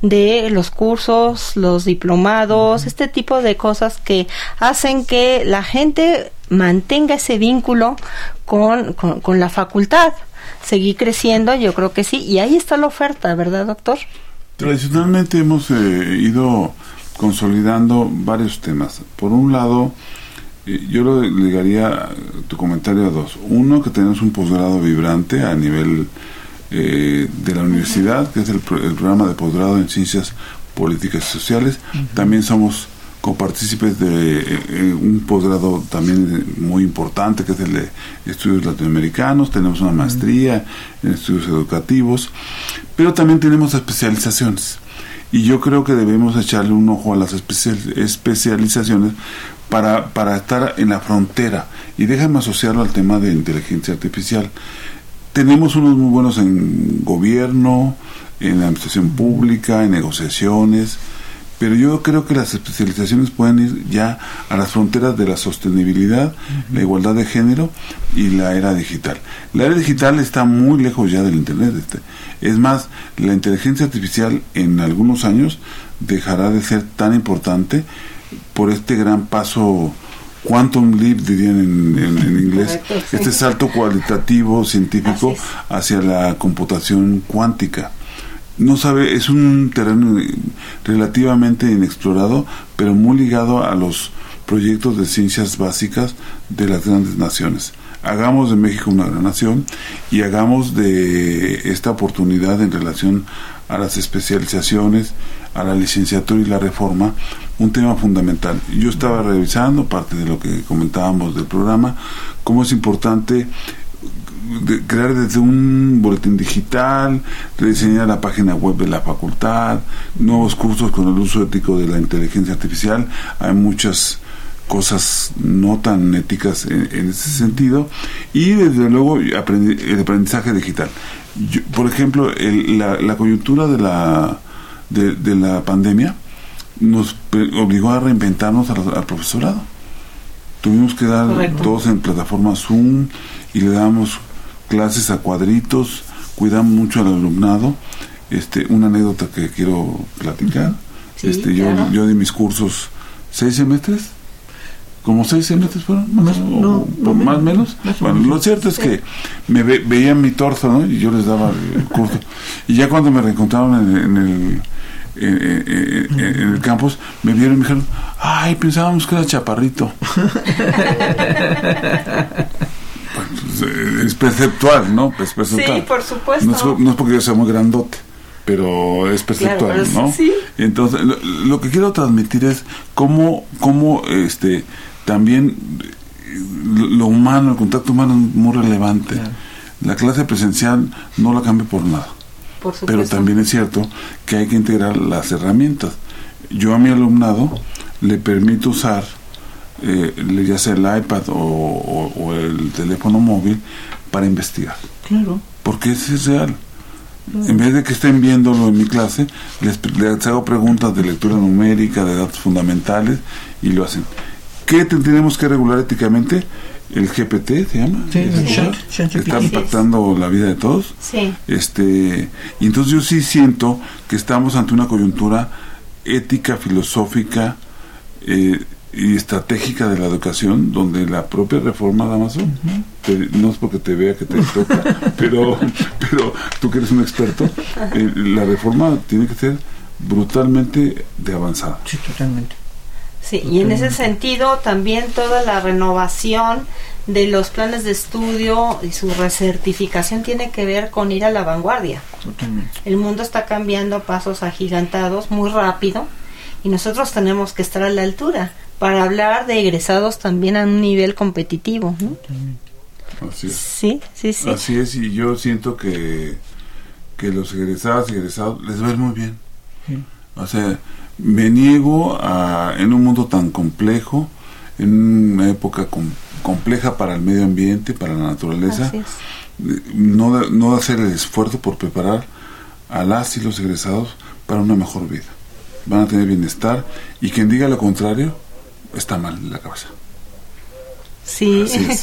de los cursos, los diplomados, uh-huh. este tipo de cosas que hacen que la gente mantenga ese vínculo con, con, con la facultad, seguir creciendo, yo creo que sí, y ahí está la oferta, ¿verdad, doctor? Tradicionalmente hemos eh, ido consolidando varios temas. Por un lado, eh, yo lo ligaría tu comentario a dos. Uno, que tenemos un posgrado vibrante a nivel eh, de la universidad, uh-huh. que es el, el programa de posgrado en Ciencias Políticas y Sociales. Uh-huh. También somos copartícipes de eh, un posgrado también muy importante, que es el de estudios latinoamericanos. Tenemos una maestría en estudios educativos, pero también tenemos especializaciones, y yo creo que debemos echarle un ojo a las especial, especializaciones para, para estar en la frontera. Y déjame asociarlo al tema de inteligencia artificial. Tenemos unos muy buenos en gobierno, en administración pública, en negociaciones, pero yo creo que las especializaciones pueden ir ya a las fronteras de la sostenibilidad, uh-huh. la igualdad de género y la era digital. La era digital está muy lejos ya del Internet. Este. Es más, la inteligencia artificial en algunos años dejará de ser tan importante por este gran paso, quantum leap dirían en, en, en inglés, correcto, sí. Este salto cualitativo científico hacia la computación cuántica. No sabe, es un terreno relativamente inexplorado, pero muy ligado a los proyectos de ciencias básicas de las grandes naciones. Hagamos de México una gran nación, y hagamos de esta oportunidad en relación a las especializaciones, a la licenciatura y la reforma, un tema fundamental. Yo estaba revisando parte de lo que comentábamos del programa, cómo es importante de crear desde un boletín digital, rediseñar la página web de la facultad, nuevos cursos con el uso ético de la inteligencia artificial. Hay muchas cosas no tan éticas en, en ese sentido, y desde luego aprendi- el aprendizaje digital. Yo, por ejemplo, el, la, la coyuntura de la de, de la pandemia nos obligó a reinventarnos al, al profesorado. Tuvimos que dar Correcto. todos en plataforma Zoom y le damos clases a cuadritos, cuidamos mucho al alumnado. Este, una anécdota que quiero platicar. Sí, este, claro. yo, yo di mis cursos seis semestres, como seis semestres fueron, más o no, no, más o menos. menos. Bueno, lo cierto es sí. que me ve, veían mi torso, ¿no? Y yo les daba el curso. Y ya cuando me reencontraron en, en el En, en, en el campus, me vieron y me dijeron, ay, pensábamos que era chaparrito. Bueno, es perceptual, ¿no? Es perceptual. Sí, por supuesto. No es, no es porque yo sea muy grandote, pero es perceptual, claro, pero ¿no? Sí. Entonces, lo, lo que quiero transmitir es cómo, cómo este, también lo humano, el contacto humano es muy relevante. Claro. La clase presencial no la cambio por nada. Pero también es cierto que hay que integrar las herramientas. Yo a mi alumnado le permito usar eh, ya sea el iPad o, o, o el teléfono móvil para investigar. Claro. Porque eso es real. Claro. En vez de que estén viéndolo en mi clase, les, les hago preguntas de lectura numérica, de datos fundamentales, y lo hacen. ¿Qué tenemos que regular éticamente? El G P T se llama, sí, sí, está impactando la vida de todos. Sí. Este, y entonces yo sí siento que estamos ante una coyuntura ética, filosófica eh, y estratégica de la educación, donde la propia reforma de Amazon, uh-huh. te, no es porque te vea que te toca, pero, pero tú que eres un experto, eh, la reforma tiene que ser brutalmente de avanzada. Sí, totalmente. Sí, y en ese sentido también toda la renovación de los planes de estudio y su recertificación tiene que ver con ir a la vanguardia. Totalmente. El mundo está cambiando a pasos agigantados, muy rápido, y nosotros tenemos que estar a la altura para hablar de egresados también a un nivel competitivo, ¿no? Así es. Sí, sí, sí. Así es, y yo siento que, que los egresados y egresados les va a ir muy bien. Sí. O sea, me niego a, en un mundo tan complejo, en una época com, compleja para el medio ambiente, para la naturaleza, no, no hacer el esfuerzo por preparar a las y los egresados para una mejor vida. Van a tener bienestar, y quien diga lo contrario está mal en la cabeza. Sí,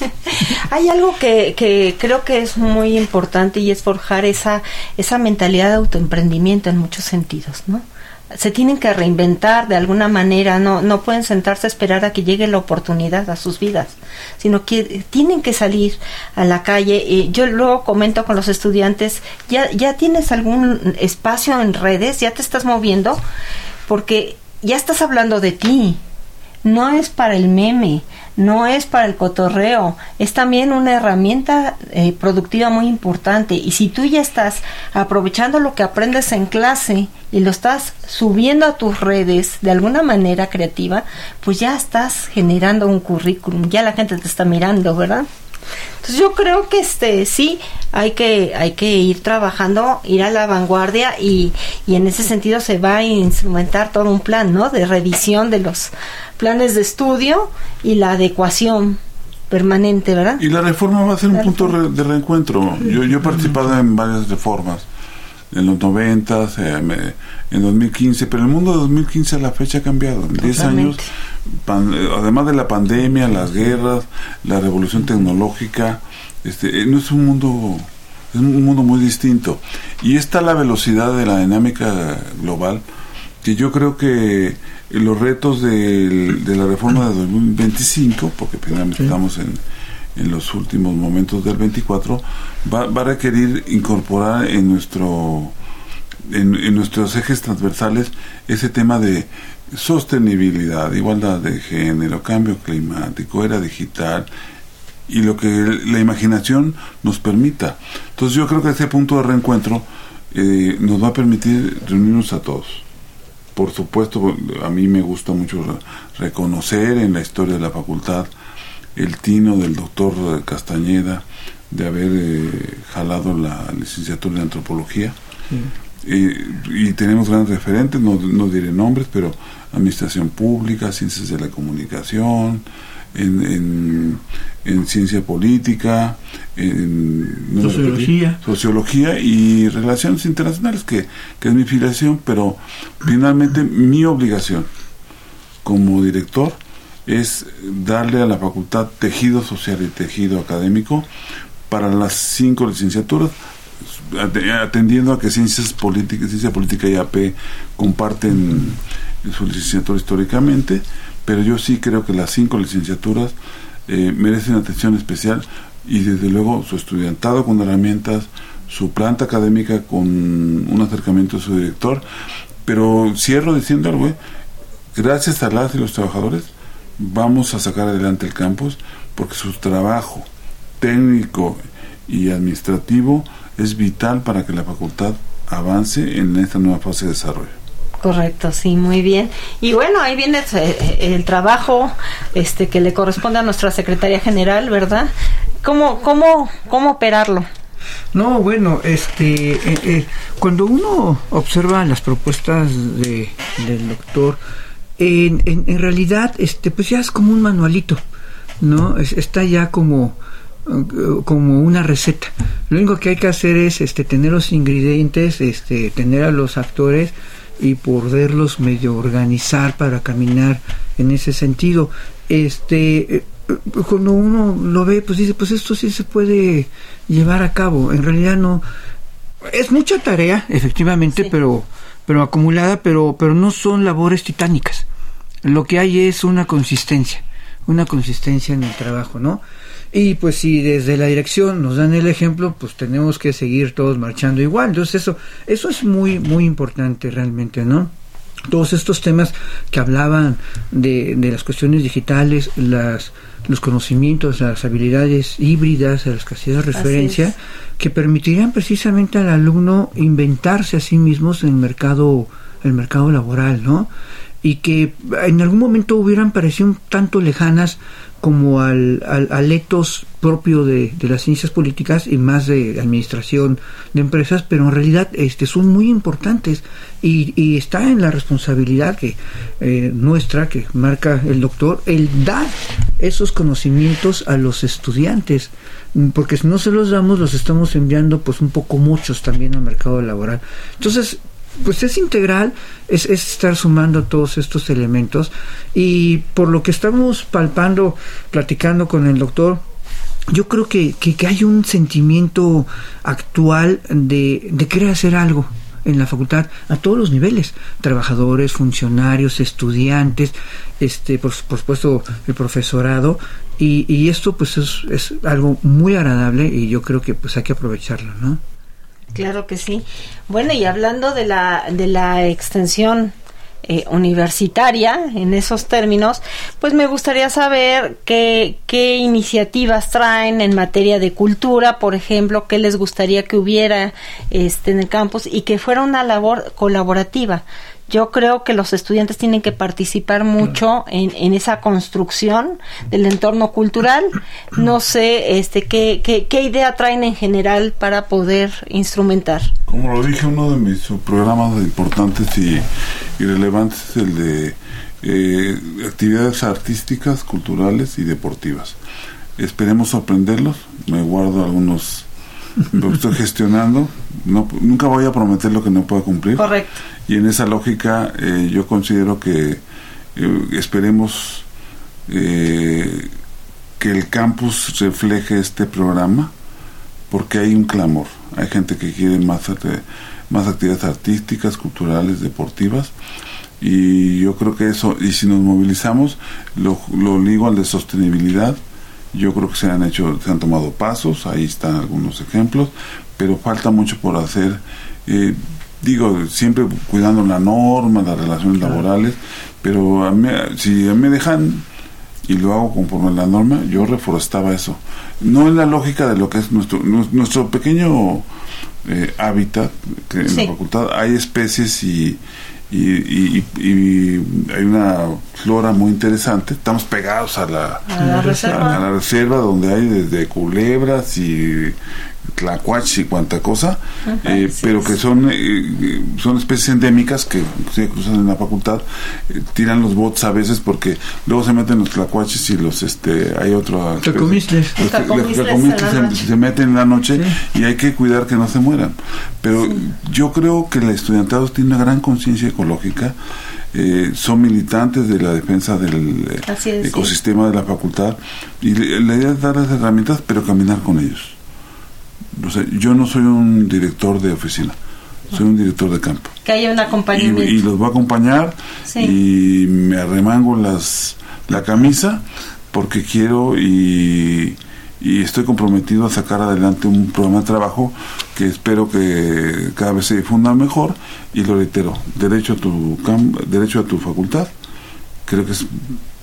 hay algo que, que creo que es muy importante, y es forjar esa, esa mentalidad de autoemprendimiento en muchos sentidos, ¿no? Se tienen que reinventar de alguna manera, no no pueden sentarse a esperar a que llegue la oportunidad a sus vidas, sino que tienen que salir a la calle. Y yo luego comento con los estudiantes, ya ya tienes algún espacio en redes, ya te estás moviendo, porque ya estás hablando de ti. No es para el meme, no es para el cotorreo, es también una herramienta eh, productiva muy importante. Y si tú ya estás aprovechando lo que aprendes en clase y lo estás subiendo a tus redes de alguna manera creativa, pues ya estás generando un currículum, ya la gente te está mirando, ¿verdad? Entonces yo creo que este sí hay que hay que ir trabajando, ir a la vanguardia, y, y en ese sentido se va a instrumentar todo un plan, ¿no? De revisión de los planes de estudio y la adecuación permanente, ¿verdad? Y la reforma va a ser un punto re, de reencuentro. Yo, yo he participado en varias reformas, en los noventas, eh, en dos mil quince, pero el mundo de dos mil quince a la fecha ha cambiado. En diez años, pan, además de la pandemia, las guerras, la revolución tecnológica, este, no es un mundo, es un mundo muy distinto. Y está la velocidad de la dinámica global, que yo creo que los retos de, de la reforma de dos mil veinticinco, porque finalmente sí. estamos en, en los últimos momentos del veinticuatro, va, va a requerir incorporar en nuestro en, en nuestros ejes transversales ese tema de sostenibilidad, igualdad de género, cambio climático, era digital, y lo que la imaginación nos permita. Entonces yo creo que ese punto de reencuentro eh, nos va a permitir reunirnos a todos. Por supuesto, a mí me gusta mucho reconocer en la historia de la facultad el tino del doctor Castañeda de haber eh, jalado la licenciatura en antropología. Sí. Eh, y tenemos grandes referentes, no, no diré nombres, pero administración pública, ciencias de la comunicación, en, en, en ciencia política, en no sociología. sociología y relaciones internacionales, que, que es mi filiación, pero finalmente mi obligación como director es darle a la facultad tejido social y tejido académico para las cinco licenciaturas, atendiendo a que ciencias políticas, ciencia política y A P comparten su licenciatura históricamente, pero yo sí creo que las cinco licenciaturas eh, merecen atención especial, y desde luego su estudiantado con herramientas, su planta académica con un acercamiento a su director. Pero cierro diciendo algo, ¿eh? Gracias a las y los trabajadores vamos a sacar adelante el campus, porque su trabajo técnico y administrativo es vital para que la facultad avance en esta nueva fase de desarrollo. Correcto, sí, muy bien. Y bueno, ahí viene el, el trabajo este que le corresponde a nuestra secretaria general, ¿verdad? ¿Cómo, cómo, cómo operarlo? No, bueno, este, eh, eh, cuando uno observa las propuestas de, del doctor, en, en, en realidad, este, pues ya es como un manualito, ¿no? Es, está ya como como una receta. Lo único que hay que hacer es este tener los ingredientes, este tener a los actores y poderlos medio organizar para caminar en ese sentido. Este cuando uno lo ve, pues dice, pues esto sí se puede llevar a cabo. En realidad no es mucha tarea, efectivamente, sí. pero pero acumulada, pero pero no son labores titánicas. Lo que hay es una consistencia, una consistencia en el trabajo, ¿no? Y pues si desde la dirección nos dan el ejemplo, pues tenemos que seguir todos marchando igual. Entonces eso eso es muy muy importante realmente, ¿no? Todos estos temas que hablaban de, de las cuestiones digitales, las los conocimientos, las habilidades híbridas a las que hacía referencia, que permitirían precisamente al alumno inventarse a sí mismos en el mercado, el mercado laboral, ¿no? Y que en algún momento hubieran parecido un tanto lejanas como al, al, al etos propio de, de las ciencias políticas y más de administración de empresas, pero en realidad este son muy importantes y, y está en la responsabilidad que eh, nuestra, que marca el doctor, el dar esos conocimientos a los estudiantes, porque si no se los damos, los estamos enviando pues un poco muchos también al mercado laboral. Entonces, pues es integral, es, es estar sumando todos estos elementos, y por lo que estamos palpando, platicando con el doctor, yo creo que, que, que hay un sentimiento actual de, de querer hacer algo en la facultad a todos los niveles, trabajadores, funcionarios, estudiantes, este por, por supuesto el profesorado, y, y esto pues es, es algo muy agradable, y yo creo que pues hay que aprovecharlo, ¿no? Claro que sí. Bueno, y hablando de la de la extensión eh, universitaria en esos términos, pues me gustaría saber qué qué iniciativas traen en materia de cultura, por ejemplo, qué les gustaría que hubiera este en el campus y que fuera una labor colaborativa. Yo creo que los estudiantes tienen que participar mucho en, en esa construcción del entorno cultural. No sé este qué, qué, qué idea traen en general para poder instrumentar. Como lo dije, uno de mis programas importantes y, y relevantes es el de eh, actividades artísticas, culturales y deportivas. Esperemos sorprenderlos. Me guardo algunos, lo estoy gestionando. No, nunca voy a prometer lo que no pueda cumplir. Correcto. Y en esa lógica eh, yo considero que eh, esperemos eh, que el campus refleje este programa, porque hay un clamor, hay gente que quiere más, más actividades artísticas, culturales, deportivas, y yo creo que eso, y si nos movilizamos, lo, lo ligo al de sostenibilidad. Yo creo que se han hecho, se han tomado pasos, ahí están algunos ejemplos, pero falta mucho por hacer. eh, Digo, siempre cuidando la norma, las relaciones claro. laborales, pero a mí, si a mí me dejan y lo hago conforme a la norma, yo reforestaba eso. No en la lógica de lo que es nuestro nuestro pequeño eh, hábitat, que en sí. la facultad hay especies y y, y, y y hay una flora muy interesante. Estamos pegados a la, a la, reserva. A, a la reserva, donde hay desde culebras y tlacuaches y cuanta cosa, uh-huh, eh, sí, pero sí. que son eh, son especies endémicas que se cruzan en la facultad, eh, tiran los bots a veces porque luego se meten los tlacuaches y los este hay otro Cacomistles. los Cacomistles cacomistles en la se, se meten en la noche, sí. Y hay que cuidar que no se mueran. Pero sí. Yo creo que el estudiantado tiene una gran conciencia ecológica. Eh, son militantes de la defensa del eh, es, ecosistema sí. de la facultad, y le, la idea es darles herramientas, pero caminar con ellos. O sea, yo no soy un director de oficina, soy un director de campo. Que haya un acompañamiento. Y, y los voy a acompañar, sí. Y me arremango las la camisa porque quiero y, y estoy comprometido a sacar adelante un programa de trabajo que espero que cada vez se difunda mejor. Y lo reitero, derecho a tu camp, derecho a tu facultad, creo que es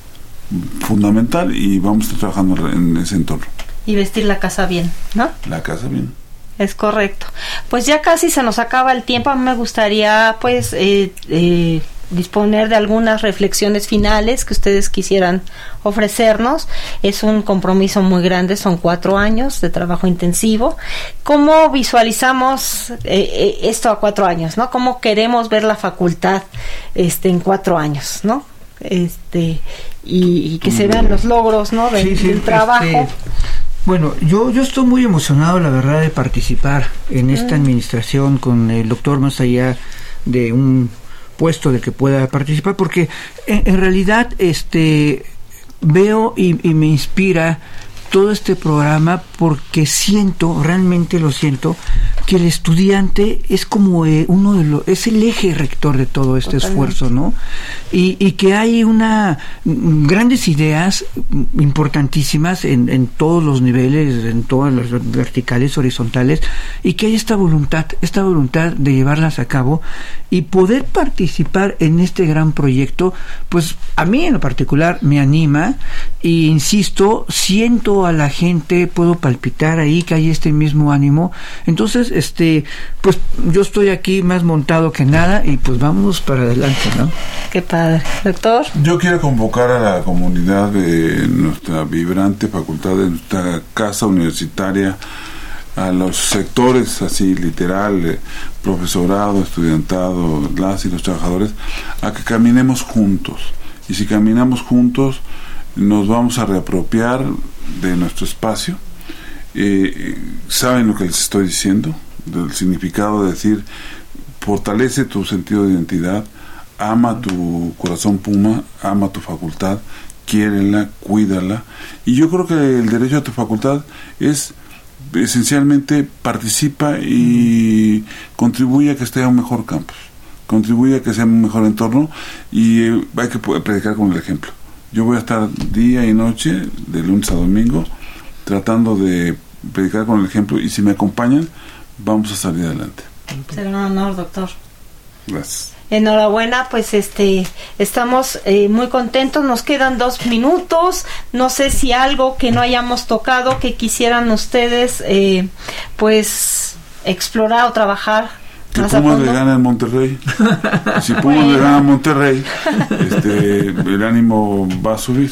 fundamental y vamos a estar trabajando en ese entorno. Y vestir la casa bien, ¿no? La casa bien. Es correcto. Pues ya casi se nos acaba el tiempo. A mí me gustaría, pues, eh, eh, disponer de algunas reflexiones finales que ustedes quisieran ofrecernos. Es un compromiso muy grande, son cuatro años de trabajo intensivo. ¿Cómo visualizamos eh, eh, esto a cuatro años, no? ¿Cómo queremos ver la facultad este en cuatro años, no? Este y, y que se vean los logros, ¿no? De, sí, sí, del trabajo. Este... Bueno, yo yo estoy muy emocionado, la verdad, de participar en esta administración con el doctor, más allá de un puesto de que pueda participar, porque en, en realidad este veo y, y me inspira todo este programa porque siento, realmente lo siento, que el estudiante es como eh, uno de los, es el eje rector de todo este Totalmente. esfuerzo, ¿no? Y, y que hay una grandes ideas importantísimas en, en todos los niveles, en todas las verticales, horizontales, y que hay esta voluntad, esta voluntad de llevarlas a cabo y poder participar en este gran proyecto, pues a mí en lo particular me anima y insisto, siento a la gente, puedo palpitar ahí que hay este mismo ánimo. Entonces, este, pues yo estoy aquí más montado que nada y pues vamos para adelante, ¿no? Qué padre. Doctor. Yo quiero convocar a la comunidad de nuestra vibrante facultad, de nuestra casa universitaria, a los sectores así literal, eh, profesorado, estudiantado, las y los trabajadores, a que caminemos juntos. Y si caminamos juntos, nos vamos a reapropiar de nuestro espacio. Eh, ¿Saben lo que les estoy diciendo? Del significado de decir, fortalece tu sentido de identidad, ama tu corazón puma, ama tu facultad, quiérela, cuídala. Y yo creo que el derecho a tu facultad es esencialmente participa y contribuye a que esté un mejor campus, contribuye a que sea un mejor entorno, y eh, hay que predicar con el ejemplo. Yo voy a estar día y noche, de lunes a domingo, tratando de predicar con el ejemplo, y si me acompañan, vamos a salir adelante. Será un honor, doctor. Gracias. Enhorabuena, pues este estamos eh, muy contentos. Nos quedan dos minutos. No sé si algo que no hayamos tocado que quisieran ustedes, eh, pues explorar o trabajar. Que Pumas le gana en Monterrey. Si Pumas bueno. le gana en Monterrey, este, el ánimo va a subir,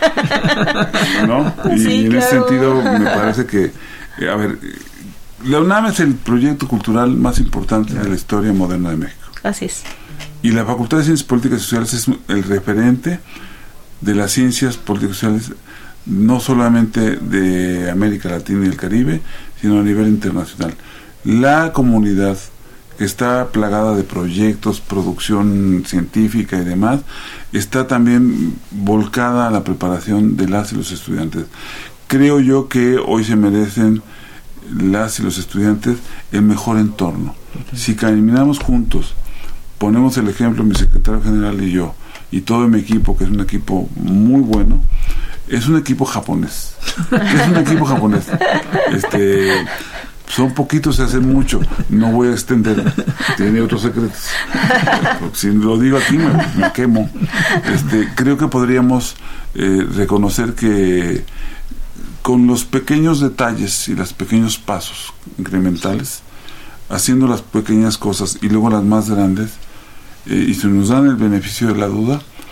¿no? Y, sí, y en claro. ese sentido me parece que, a ver, la UNAM es el proyecto cultural más importante claro. de la historia moderna de México. Así es. Y la Facultad de Ciencias Políticas y Sociales es el referente de las ciencias políticas y sociales, no solamente de América Latina y el Caribe, sino a nivel internacional. La comunidad que está plagada de proyectos, producción científica y demás, está también volcada a la preparación de las y los estudiantes. Creo yo que hoy se merecen las y los estudiantes el mejor entorno. Si caminamos juntos, ponemos el ejemplo, mi secretario general y yo, y todo mi equipo, que es un equipo muy bueno, es un equipo japonés. Es un equipo japonés. Este... Son poquitos, se hacen mucho. No voy a extender, tiene otros secretos. Porque si lo digo aquí me, me quemo. Este, creo que podríamos eh, reconocer que con los pequeños detalles y los pequeños pasos incrementales, haciendo las pequeñas cosas y luego las más grandes, eh, y si nos dan el beneficio de la duda,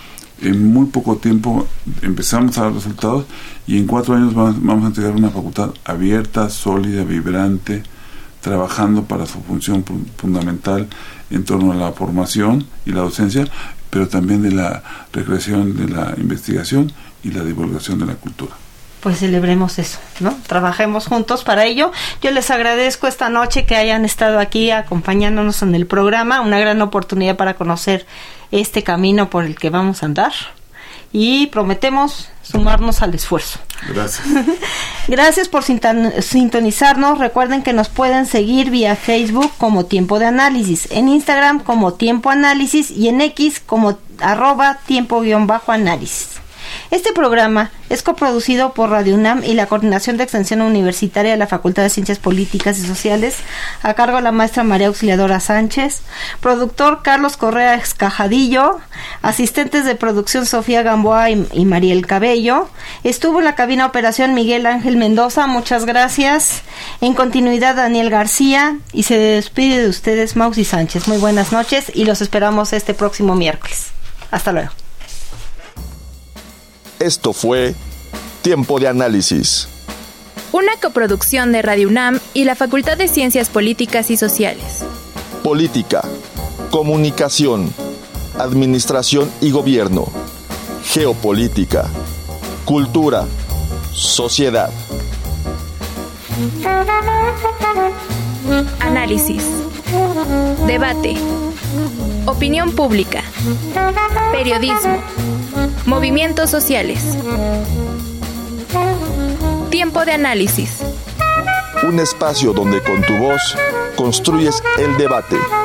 en muy poco tiempo empezamos a dar resultados y en cuatro años vamos, vamos a entregar una facultad abierta, sólida, vibrante, trabajando para su función fundamental en torno a la formación y la docencia, pero también de la recreación, de la investigación y la divulgación de la cultura. Pues celebremos eso, ¿no? Trabajemos juntos para ello. Yo les agradezco esta noche que hayan estado aquí acompañándonos en el programa, una gran oportunidad para conocer este camino por el que vamos a andar y prometemos sumarnos al esfuerzo. Gracias. Gracias por sintonizarnos. Recuerden que nos pueden seguir vía Facebook como Tiempo de Análisis, en Instagram como Tiempo Análisis y en X como arroba tiempo guión bajo análisis. Este programa es coproducido por Radio UNAM y la Coordinación de Extensión Universitaria de la Facultad de Ciencias Políticas y Sociales, a cargo de la maestra María Auxiliadora Sánchez, productor Carlos Correa Escajadillo, asistentes de producción Sofía Gamboa y, y Mariel Cabello. Estuvo en la cabina de operación Miguel Ángel Mendoza, muchas gracias. En continuidad Daniel García, y se despide de ustedes Mausi Sánchez. Muy buenas noches y los esperamos este próximo miércoles. Hasta luego. Esto fue Tiempo de Análisis. Una coproducción de Radio UNAM y la Facultad de Ciencias Políticas y Sociales. Política, comunicación, administración y gobierno, geopolítica, cultura, sociedad. Análisis. Debate. Opinión pública. Periodismo. Movimientos sociales. Tiempo de Análisis. Un espacio donde con tu voz construyes el debate.